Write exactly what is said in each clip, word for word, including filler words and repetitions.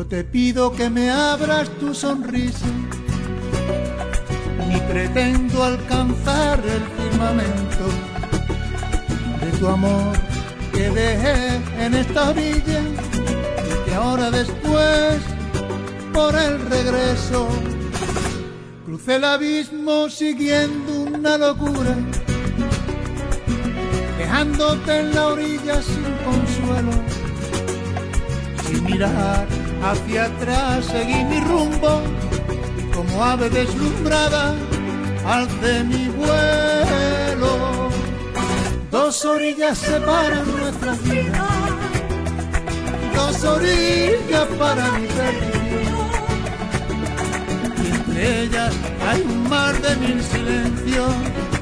te pido que me abras tu sonrisa, ni pretendo alcanzar el firmamento de tu amor que dejé en esta orilla y que ahora después por el regreso crucé el abismo siguiendo una locura, dejándote en la orilla sin consuelo. Sin mirar hacia atrás seguí mi rumbo y como ave deslumbrada alcé mi vuelo. Dos orillas separan nuestras vidas, dos orillas para mi perdición, y entre ellas hay un mar de mil silencios,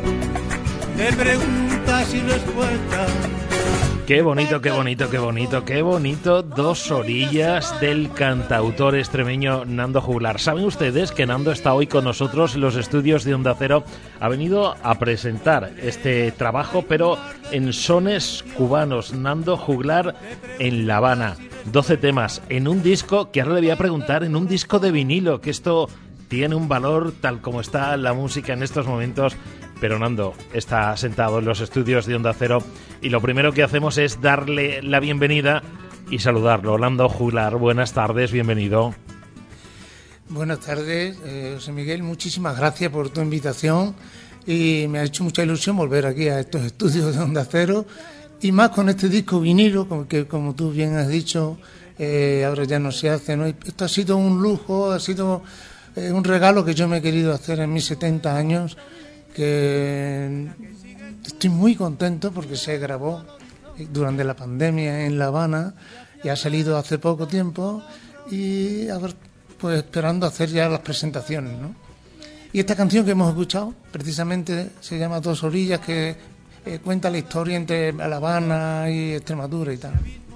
de preguntas y respuestas. Qué bonito, qué bonito, qué bonito, qué bonito. Dos orillas del cantautor extremeño Nando Juglar. Saben ustedes que Nando está hoy con nosotros en los estudios de Onda Cero. Ha venido a presentar este trabajo, pero en sones cubanos. Nando Juglar en La Habana. doce temas en un disco que ahora le voy a preguntar, en un disco de vinilo, que esto tiene un valor tal como está la música en estos momentos. Pero Nando está sentado en los estudios de Onda Cero y lo primero que hacemos es darle la bienvenida y saludarlo. Nando Juglar, buenas tardes, bienvenido. Buenas tardes, eh, José Miguel, muchísimas gracias por tu invitación y me ha hecho mucha ilusión volver aquí a estos estudios de Onda Cero y más con este disco vinilo, que como tú bien has dicho, eh, ahora ya no se hace, ¿no? Esto ha sido un lujo, ha sido eh, un regalo que yo me he querido hacer en mis setenta años, que estoy muy contento porque se grabó durante la pandemia en La Habana y ha salido hace poco tiempo y a ver, pues esperando hacer ya las presentaciones, ¿no? Y esta canción que hemos escuchado precisamente se llama Dos Orillas, que eh, cuenta la historia entre La Habana y Extremadura y tal.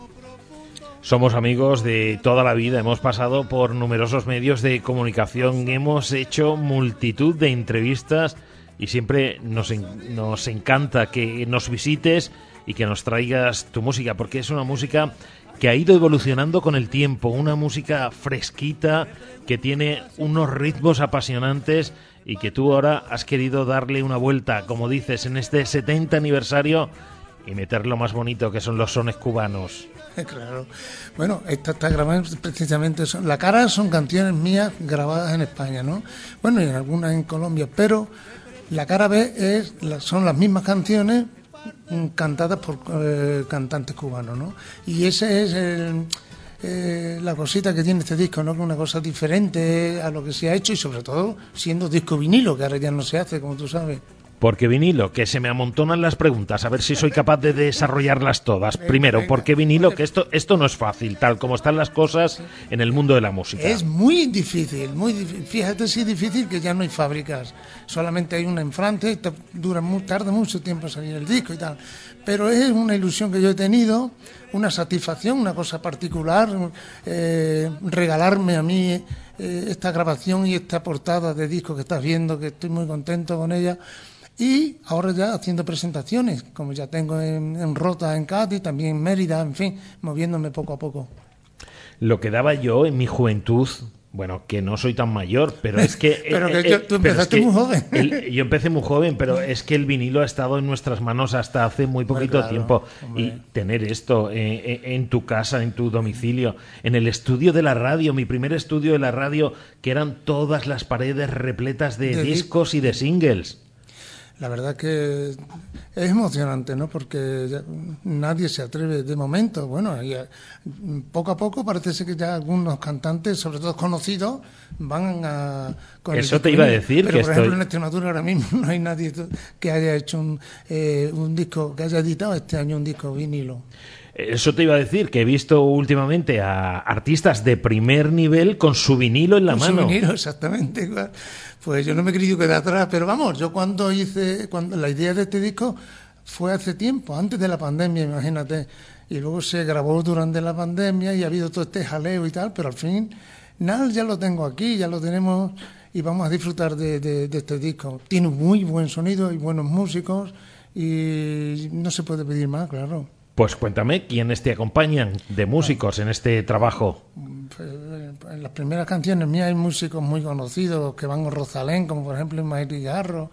Somos amigos de toda la vida, hemos pasado por numerosos medios de comunicación, hemos hecho multitud de entrevistas y siempre nos, en, nos encanta que nos visites y que nos traigas tu música, porque es una música que ha ido evolucionando con el tiempo, una música fresquita, que tiene unos ritmos apasionantes y que tú ahora has querido darle una vuelta, como dices, en este setenta aniversario y meter lo más bonito que son los sones cubanos. Claro. Bueno, esta está grabada precisamente, son, La Cara son canciones mías grabadas en España, ¿no? Bueno, y en algunas en Colombia, pero La Cara B es, son las mismas canciones cantadas por eh, cantantes cubanos, ¿no? Y ese es el, eh, la cosita que tiene este disco, ¿no? Que es una cosa diferente a lo que se ha hecho y sobre todo siendo disco vinilo, que ahora ya no se hace, como tú sabes. ¿Por qué vinilo? Que se me amontonan las preguntas, a ver si soy capaz de desarrollarlas todas. Primero, ¿por qué vinilo? Que esto, esto no es fácil, tal como están las cosas en el mundo de la música. Es muy difícil, muy difícil. Fíjate si es difícil que ya no hay fábricas. Solamente hay una en Francia y te dura muy, tarda mucho tiempo salir el disco y tal. Pero es una ilusión que yo he tenido, una satisfacción, una cosa particular, eh, regalarme a mí eh, esta grabación y esta portada de disco que estás viendo, que estoy muy contento con ella. Y ahora ya haciendo presentaciones, como ya tengo en, en Rota, en Cádiz, también en Mérida, en fin, moviéndome poco a poco. Lo que daba yo en mi juventud, bueno, que no soy tan mayor, pero es que... pero que eh, yo, tú empezaste es que muy joven. El, yo empecé muy joven, pero es que el vinilo ha estado en nuestras manos hasta hace muy poquito claro, tiempo. hombre. Y tener esto eh, en tu casa, en tu domicilio, en el estudio de la radio, mi primer estudio de la radio, que eran todas las paredes repletas de, de discos y de singles. La verdad que es emocionante, ¿no? Porque ya nadie se atreve de momento. Bueno, y poco a poco parece ser que ya algunos cantantes, sobre todo conocidos, van a... Con Eso te iba a decir. Pero, que por estoy... ejemplo, en Extremadura ahora mismo no hay nadie que haya hecho un, eh, un disco, que haya editado este año un disco vinilo. Eso te iba a decir, que he visto últimamente a artistas de primer nivel con su vinilo en la con mano. Su vinilo, exactamente. Pues yo no me he querido quedar atrás, pero vamos, yo cuando hice, cuando la idea de este disco fue hace tiempo, antes de la pandemia, imagínate, y luego se grabó durante la pandemia y ha habido todo este jaleo y tal, pero al fin, nada, ya lo tengo aquí, ya lo tenemos y vamos a disfrutar de, de, de este disco. Tiene muy buen sonido y buenos músicos y no se puede pedir más, claro. Pues cuéntame, ¿quiénes te acompañan de músicos en este trabajo? Pues, en las primeras canciones mías hay músicos muy conocidos que van a Rosalén, como por ejemplo Ismael Igarro,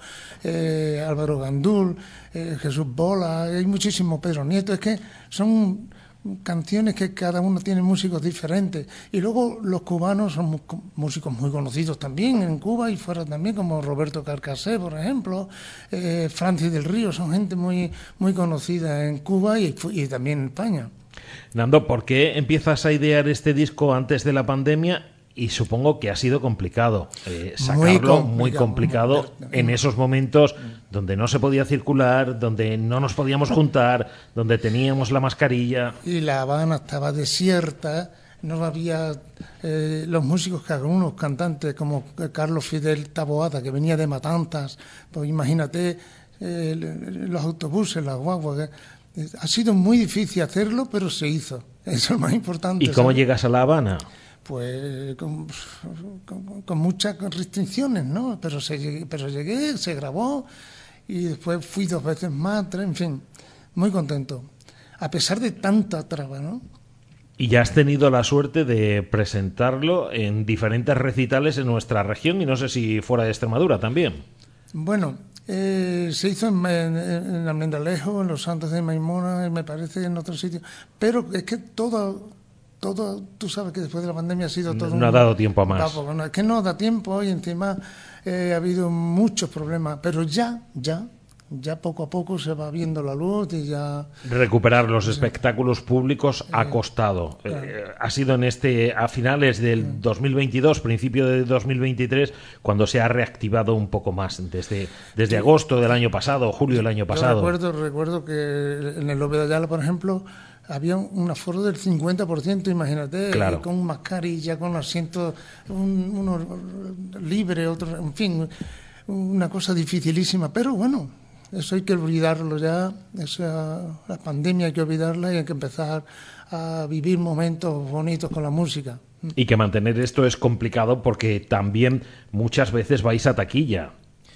eh, Álvaro Gandul, eh, Jesús Bola, hay muchísimos, Pedro Nieto, es que son canciones que cada uno tiene músicos diferentes. Y luego los cubanos son músicos muy conocidos también en Cuba y fuera también, como Roberto Carcassé, por ejemplo, eh, Francis del Río, son gente muy, muy conocida en Cuba y, y también en España. Nando, ¿por qué empiezas a idear este disco antes de la pandemia? Y supongo que ha sido complicado eh, sacarlo, muy complicado, muy complicado muy, en esos momentos donde no se podía circular, donde no nos podíamos juntar, donde teníamos la mascarilla. Y La Habana estaba desierta, no había eh, los músicos, que algunos cantantes como Carlos Fidel Taboada, que venía de Matanzas, pues imagínate eh, los autobuses, las guaguas. Que, ha sido muy difícil hacerlo, pero se hizo. Eso es lo más importante. ¿Y cómo ¿sabes? Llegas a La Habana? Pues con, con, con muchas restricciones, ¿no? Pero, se, pero llegué, se grabó y después fui dos veces más, tres, en fin, muy contento. A pesar de tanta traba, ¿no? Y ya has tenido la suerte de presentarlo en diferentes recitales en nuestra región y no sé si fuera de Extremadura también. Bueno, eh, se hizo en, en, en Almendralejo, en Los Santos de Maimona, me parece en otros sitios, pero es que todo... Todo, tú sabes que después de la pandemia ha sido todo... No un, ha dado tiempo a más. No, es que no da tiempo y encima eh, ha habido muchos problemas, pero ya, ya, ya poco a poco se va viendo la luz y ya... Recuperar los espectáculos públicos eh, ha costado. Claro. Eh, ha sido en este a finales del sí. dos mil veintidós, principio de dos mil veintitrés, cuando se ha reactivado un poco más, desde, desde sí. agosto del año pasado, julio del año pasado. Yo recuerdo, recuerdo que en el López de Ayala, por ejemplo... Había un aforo del cincuenta por ciento, imagínate, claro. con mascarilla, con asientos, un, uno libre, otro, en fin, una cosa dificilísima. Pero bueno, eso hay que olvidarlo ya, esa, la pandemia hay que olvidarla y hay que empezar a vivir momentos bonitos con la música. Y que mantener esto es complicado porque también muchas veces vais a taquilla.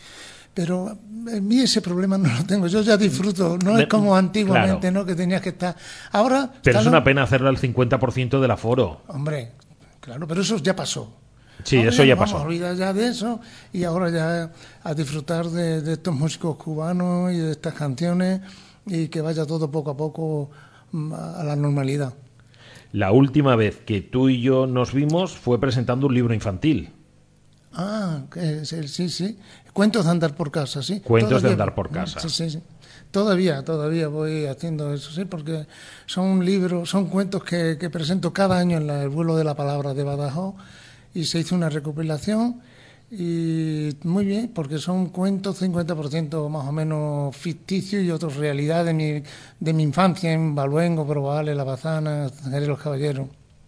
Pero en mí ese problema no lo tengo, yo ya disfruto, no es como antiguamente, claro. ¿no? Que tenías que estar... Ahora... Pero es una pena hacerlo al cincuenta por ciento del aforo. Hombre, claro, pero eso ya pasó. Sí, ahora eso ya, ya pasó. Vamos a olvidar ya de eso y ahora ya a disfrutar de, de estos músicos cubanos y de estas canciones y que vaya todo poco a poco a la normalidad. La última vez que tú y yo nos vimos fue presentando un libro infantil. Ah, sí, sí. Cuentos de andar por casa, sí. Cuentos todavía, de andar por casa. Sí, sí, sí. Todavía, todavía voy haciendo eso, sí, porque son libros, son cuentos que, que presento cada año en la, el vuelo de la palabra de Badajoz y se hizo una recopilación y muy bien, porque son cuentos cincuenta por ciento más o menos ficticios y otros realidad de mi, de mi infancia en Baluengo, Probales, La Bazana, Jerez los Caballeros.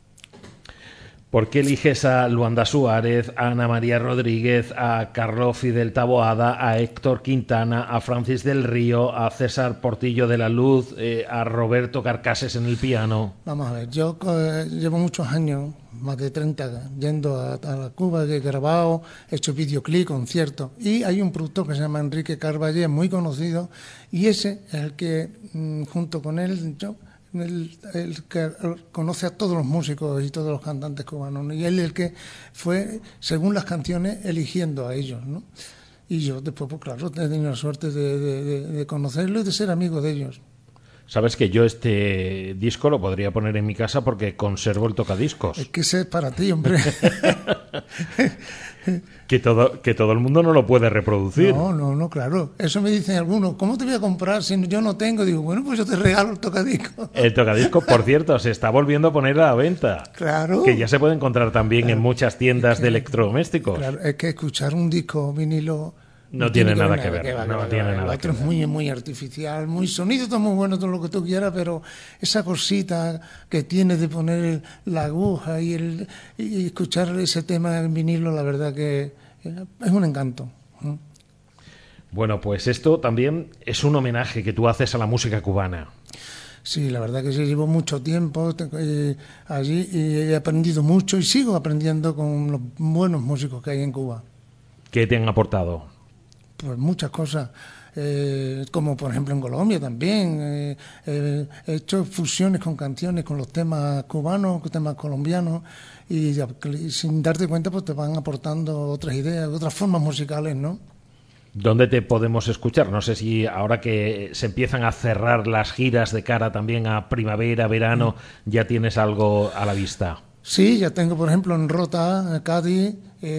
¿Por qué eliges a Luanda Suárez, a Ana María Rodríguez, a Carlos Fidel Taboada, a Héctor Quintana, a Francis del Río, a César Portillo de la Luz, eh, a Roberto Carcases en el piano? Vamos a ver, yo eh, llevo muchos años, más de treinta, yendo a, a Cuba, he grabado, he hecho videoclip, conciertos, y hay un productor que se llama Enrique Carballé, muy conocido, y ese es el que, mmm, junto con él, yo... El, el que conoce a todos los músicos y todos los cantantes cubanos, ¿no? Y él es el que fue, según las canciones, eligiendo a ellos, ¿no? Y yo después, pues claro, he tenido la suerte de, de, de conocerlo y de ser amigo de ellos. Sabes que yo este disco lo podría poner en mi casa porque conservo el tocadiscos. Es que ese es para ti, hombre. que todo que todo el mundo no lo puede reproducir. No, no, no, claro. Eso me dicen algunos. ¿Cómo te voy a comprar si yo no tengo? Digo, bueno, pues yo te regalo el tocadiscos. El tocadiscos, por cierto, se está volviendo a poner a la venta. Claro. Que ya se puede encontrar también claro. en muchas tiendas es que, de electrodomésticos. Claro, es que escuchar un disco vinilo... No, no tiene, tiene nada que ver, que ver no, no tiene nada el otro que es muy, muy artificial, muy sonido, todo muy bueno, todo lo que tú quieras, pero esa cosita que tiene de poner la aguja y, el, y escuchar ese tema en vinilo, la verdad que es un encanto. Bueno, pues esto también es un homenaje que tú haces a la música cubana. Sí, la verdad que sí, llevo mucho tiempo eh, allí y he aprendido mucho y sigo aprendiendo con los buenos músicos que hay en Cuba. ¿Qué te han aportado? Pues muchas cosas. eh, como por ejemplo en Colombia también. Eh, eh, he hecho fusiones con canciones, con los temas cubanos, con temas colombianos, y, y sin darte cuenta pues te van aportando otras ideas, otras formas musicales, ¿no? ¿Dónde te podemos escuchar? No sé si ahora que se empiezan a cerrar las giras de cara también a primavera, verano, ya tienes algo a la vista. Sí, ya tengo, por ejemplo, en Rota, Cádiz,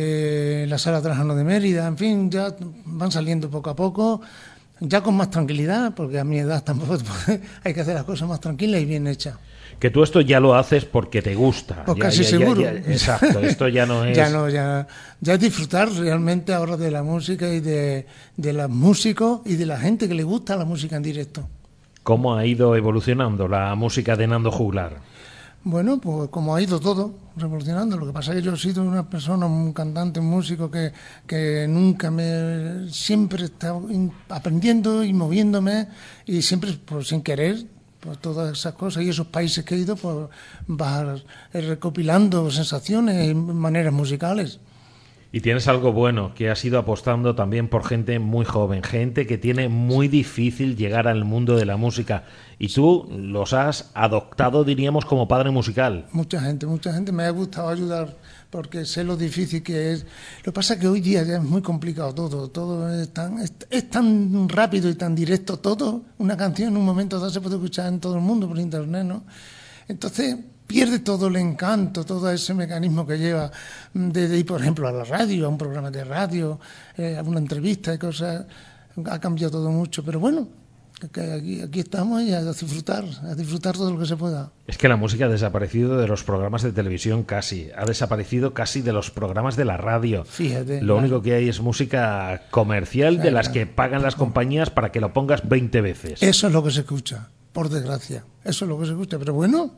eh, la Sala Trajano de Mérida, en fin, ya van saliendo poco a poco, ya con más tranquilidad, porque a mi edad tampoco hay que hacer las cosas más tranquilas y bien hechas. Que tú esto ya lo haces porque te gusta. Pues ya, casi ya, seguro. Ya, ya, exacto, esto ya no es... ya no, ya, ya es disfrutar realmente ahora de la música y de, de los músicos y de la gente que le gusta la música en directo. ¿Cómo ha ido evolucionando la música de Nando Juglar? Bueno, pues como ha ido todo, revolucionando. Lo que pasa es que yo he sido una persona, un cantante, un músico que, que nunca me... Siempre he estado aprendiendo y moviéndome y siempre, pues sin querer, pues todas esas cosas y esos países que he ido, pues vas recopilando sensaciones y maneras musicales. Y tienes algo bueno, que has ido apostando también por gente muy joven, gente que tiene muy difícil llegar al mundo de la música. Y tú los has adoptado, diríamos, como padre musical. Mucha gente, mucha gente me ha gustado ayudar porque sé lo difícil que es. Lo que pasa es que hoy día ya es muy complicado todo, todo es tan, es, es tan rápido y tan directo todo. Una canción en un momento dado se puede escuchar en todo el mundo por internet, ¿no? Entonces pierde todo el encanto, todo ese mecanismo que lleva de, de ir, por ejemplo, a la radio, a un programa de radio, eh, a una entrevista y cosas. Ha cambiado todo mucho, pero bueno, que aquí, aquí estamos y a disfrutar, a disfrutar todo lo que se pueda. Es que la música ha desaparecido de los programas de televisión casi, ha desaparecido casi de los programas de la radio. Fíjate. Lo claro. único que hay es música comercial de las que pagan las compañías para que lo pongas veinte veces. Eso es lo que se escucha, por desgracia. Eso es lo que se escucha, pero bueno,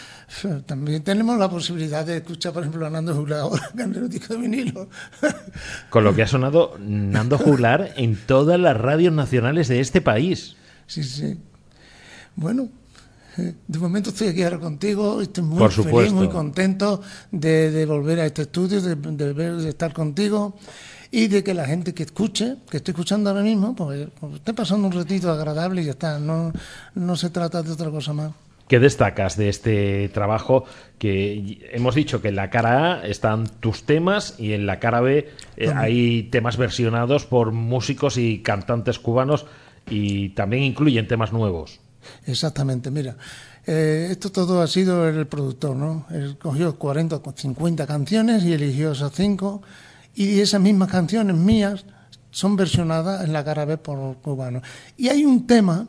también tenemos la posibilidad de escuchar, por ejemplo, a Nando Juglar ahora en el disco de vinilo. Con lo que ha sonado Nando Juglar en todas las radios nacionales de este país. Sí, sí. Bueno, de momento estoy aquí ahora contigo, estoy muy Por feliz, supuesto. muy contento de, de volver a este estudio, de, de, ver, de estar contigo y de que la gente que escuche, que estoy escuchando ahora mismo, pues, pues esté pasando un ratito agradable y ya está, no, no se trata de otra cosa más. ¿Qué destacas de este trabajo? Que hemos dicho que en la cara A están tus temas y en la cara B eh, hay temas versionados por músicos y cantantes cubanos y también incluyen temas nuevos. Exactamente, mira, eh, esto todo ha sido el productor, ¿no? Él cogió cuarenta o cincuenta canciones y eligió esas cinco y esas mismas canciones mías son versionadas en la cara B por cubanos. Y hay un tema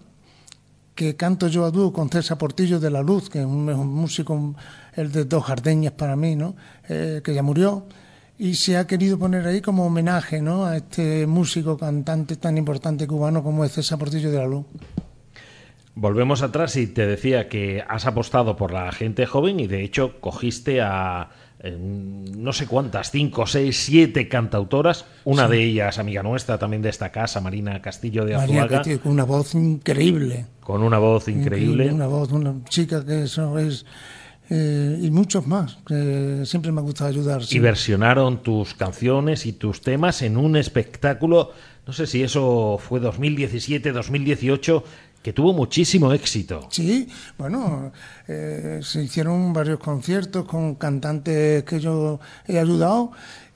que canto yo a dúo con César Portillo de La Luz, que es un, un músico, el de Dos Jardeñas para mí, ¿no? Eh, que ya murió, y se ha querido poner ahí como homenaje, ¿no? A este músico cantante tan importante cubano como es César Portillo de La Luz. Volvemos atrás y te decía que has apostado por la gente joven y de hecho cogiste a eh, no sé cuántas, cinco, seis, siete cantautoras, una sí. de ellas amiga nuestra también de esta casa, Marina Castillo de Azuaga. María, que tiene una voz increíble. Con una voz increíble. increíble una voz, una chica que eso es... Eh, y muchos más, que siempre me ha gustado ayudar. Sí. Y versionaron tus canciones y tus temas en un espectáculo, no sé si eso fue dos mil diecisiete, dos mil dieciocho, que tuvo muchísimo éxito. Sí, bueno, eh, se hicieron varios conciertos con cantantes que yo he ayudado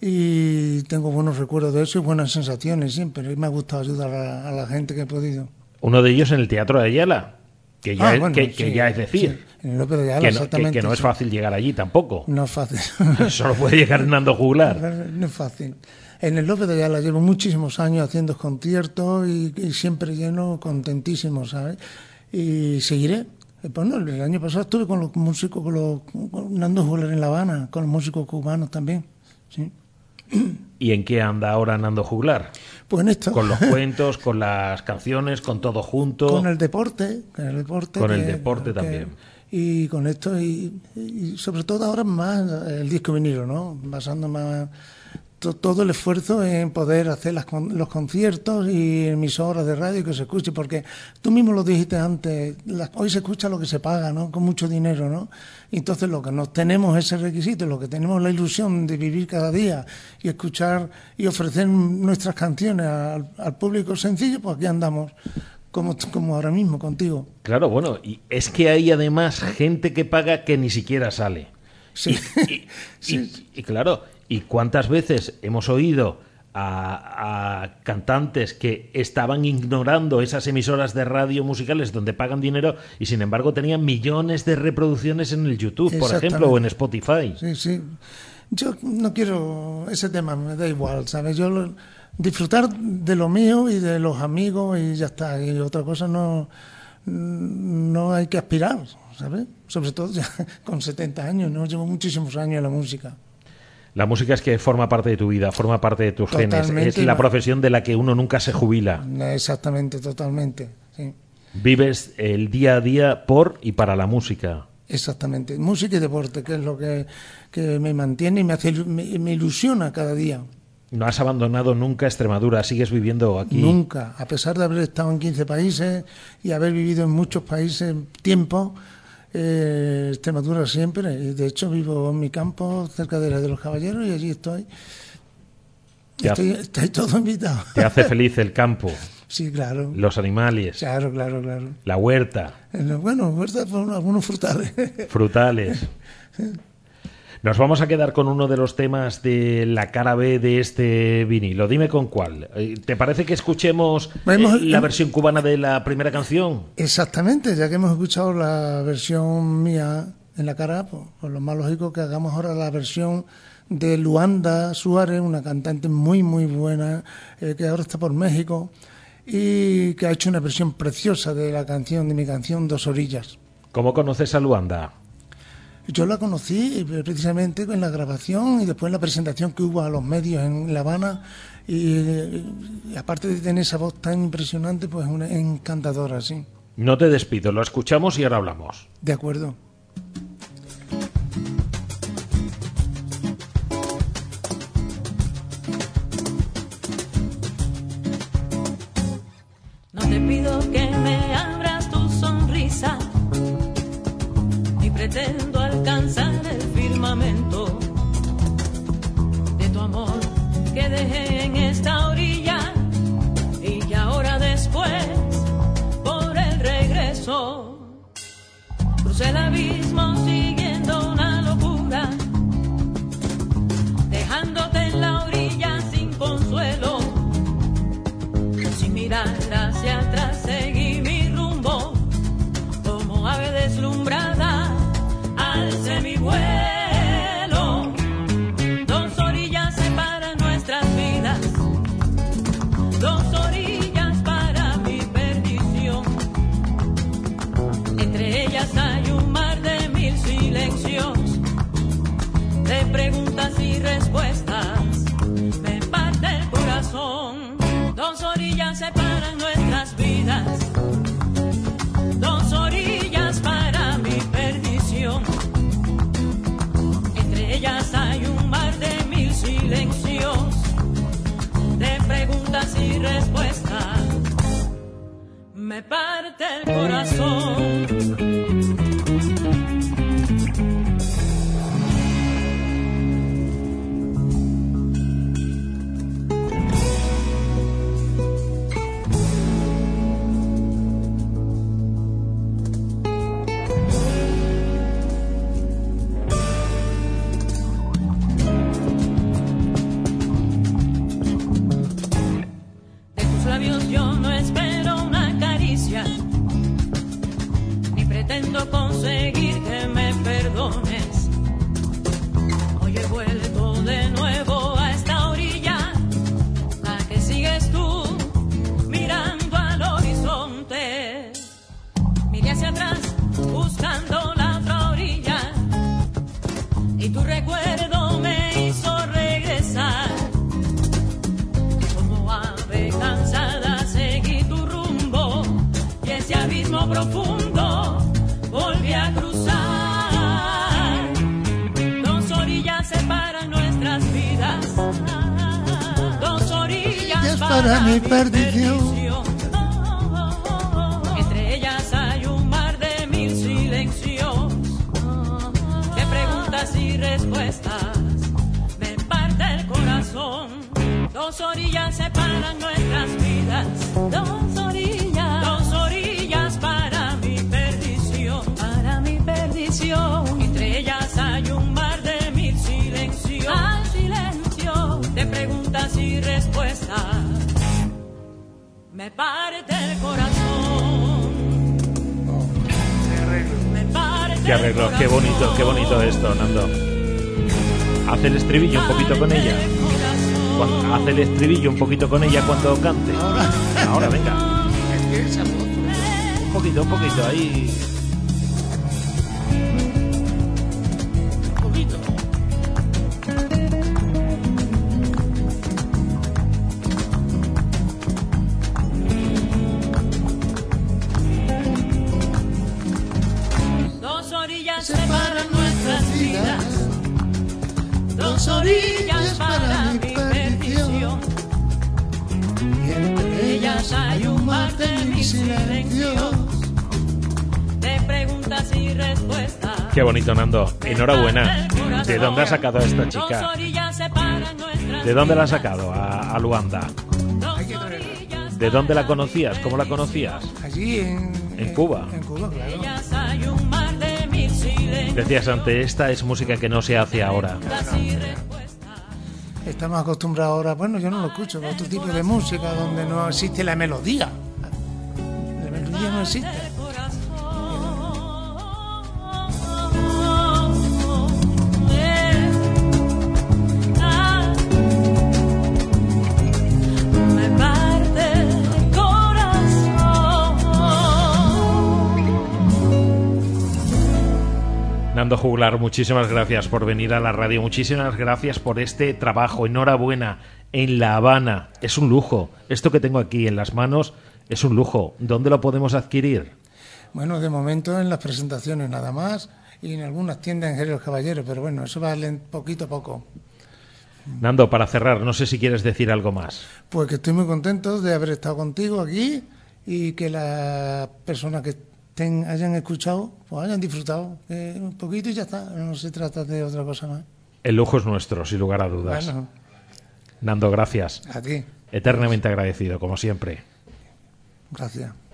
y tengo buenos recuerdos de eso y buenas sensaciones siempre. Y me ha gustado ayudar a, a la gente que he podido. Uno de ellos en el Teatro de Ayala. Que ya, ah, es, bueno, que, que sí, ya es decir, sí, en López de Ayala, que, no, exactamente, que, que no es fácil llegar allí tampoco. No es fácil. Solo puede llegar Nando Juglar. No es fácil. En el López de Ayala llevo muchísimos años haciendo conciertos y, y siempre lleno, contentísimo, ¿sabes? Y seguiré. Bueno, el año pasado estuve con los músicos, con, los, con Nando Juglar en La Habana, con los músicos cubanos también, sí. ¿Y en qué anda ahora Nando Juglar? Pues en esto. Con los cuentos, con las canciones, con todo junto. Con el deporte. Con el deporte, con que, el deporte que, también. Y con esto, y, y sobre todo ahora más el disco vinilo, ¿no? Basando más todo el esfuerzo en poder hacer las, los conciertos y emisoras de radio que se escuche, porque tú mismo lo dijiste antes, la, hoy se escucha lo que se paga, ¿no? Con mucho dinero, ¿no? Entonces lo que no tenemos ese requisito, lo que tenemos la ilusión de vivir cada día y escuchar y ofrecer nuestras canciones al, al público sencillo, pues aquí andamos. Como, como ahora mismo contigo. Claro, bueno, y es que hay además gente que paga que ni siquiera sale. Sí. Y, y, sí. y, y claro, ¿y cuántas veces hemos oído a, a cantantes que estaban ignorando esas emisoras de radio musicales donde pagan dinero y sin embargo tenían millones de reproducciones en el YouTube, por ejemplo, o en Spotify? Sí, sí. Yo no quiero ese tema, me da igual, ¿sabes? Yo lo, disfrutar de lo mío y de los amigos y ya está. Y otra cosa no, no hay que aspirar, ¿sabes? Sobre todo ya con setenta años, ¿no? Llevo muchísimos años en la música. La música es que forma parte de tu vida, forma parte de tus genes. Es la profesión de la que uno nunca se jubila. Exactamente, totalmente, sí. Vives el día a día por y para la música. Exactamente. Música y deporte, que es lo que, que me mantiene y me, hace, me, me ilusiona cada día. No has abandonado nunca Extremadura, sigues viviendo aquí. Nunca, a pesar de haber estado en quince países y haber vivido en muchos países tiempo, eh, Extremadura siempre. De hecho, vivo en mi campo, cerca de la de los Caballeros, y allí estoy. Estoy, hace, estoy todo invitado. ¿Te hace feliz el campo? Sí, claro. Los animales. Claro, claro, claro. La huerta. Bueno, huerta con algunos frutales. Frutales. Nos vamos a quedar con uno de los temas de la cara B de este vinilo. Dime con cuál. ¿Te parece que escuchemos hemos, la versión cubana de la primera canción? Exactamente, ya que hemos escuchado la versión mía en la cara A, pues, pues lo más lógico que hagamos ahora la versión de Luanda Suárez, una cantante muy, muy buena, eh, que ahora está por México y que ha hecho una versión preciosa de la canción, de mi canción Dos Orillas. ¿Cómo conoces a Luanda? Yo la conocí precisamente en la grabación y después en la presentación que hubo a los medios en La Habana y, y aparte de tener esa voz tan impresionante, pues una encantadora, sí. No te despido, lo escuchamos y ahora hablamos. De acuerdo. No te pido que me abras tu sonrisa, ni pretendo alcanzar el firmamento de tu amor que dejé en esta orilla y que ahora después por el regreso crucé el abismo siguiendo una locura, dejándote en la orilla sin consuelo, sin mirar hacia atrás seguí mi rumbo como ave deslumbrada. Alce mi vuelo, dos orillas separan nuestras vidas, dos orillas para mi perdición. Entre ellas hay un mar de mil silencios, de preguntas y respuestas, me parte el corazón. Dos orillas separan nuestras vidas, dos orillas para mi perdición. Ellas hay un mar de mil silencios, de preguntas y respuestas, me parte el corazón. Yo no espero una caricia, ni pretendo para mi perdición. Entre ellas hay un mar de mil silencios, de preguntas y respuestas, me parte el corazón. Dos orillas separan nuestras vidas, dos orillas, dos orillas para mi perdición, para mi perdición. Entre ellas hay un mar de mil silencios, al silencio, de preguntas y respuestas, me parte el corazón. Me parte Qué arreglo, qué bonito, qué bonito esto, Nando. Hace el estribillo un poquito con ella. Cuando, hace el estribillo un poquito con ella cuando cante. Ahora, Ahora, venga. es que esa voz. Un poquito, un poquito, ahí. Un poquito. Dos orillas separan nuestras vidas, dos orillas para mi perdición. Y entre ellas hay un mar de mil silencios. De preguntas y respuestas. Qué bonito, Nando. Enhorabuena. ¿De dónde has sacado a esta Dos chica? orillas separan nuestras ¿De dónde la has vidas, sacado a, a Luanda? dos Hay que traerla. orillas ¿De dónde la conocías? ¿Cómo la conocías? Allí en, En Cuba. En Cuba, claro. ellas hay un mar de mil silencios. Decías antes, esta es música que no se hace ahora. y respuestas. Estamos acostumbrados ahora, bueno, yo no lo escucho, a otro tipo de música donde no existe la melodía. La melodía no existe. Me parte el corazón. Nando Juglar, muchísimas gracias por venir a la radio, muchísimas gracias por este trabajo, enhorabuena, en La Habana, es un lujo, esto que tengo aquí en las manos es un lujo, ¿dónde lo podemos adquirir? Bueno, de momento en las presentaciones nada más y en algunas tiendas en Jerez de los Caballeros, pero bueno, eso va lent- poquito a poco. Nando, para cerrar, no sé si quieres decir algo más. Pues que estoy muy contento de haber estado contigo aquí y que las personas que ten, hayan escuchado, pues hayan disfrutado eh, un poquito y ya está, no se trata de otra cosa más. El lujo es nuestro, sin lugar a dudas. Bueno, Nando, gracias. a ti, Eternamente agradecido, como siempre. gracias.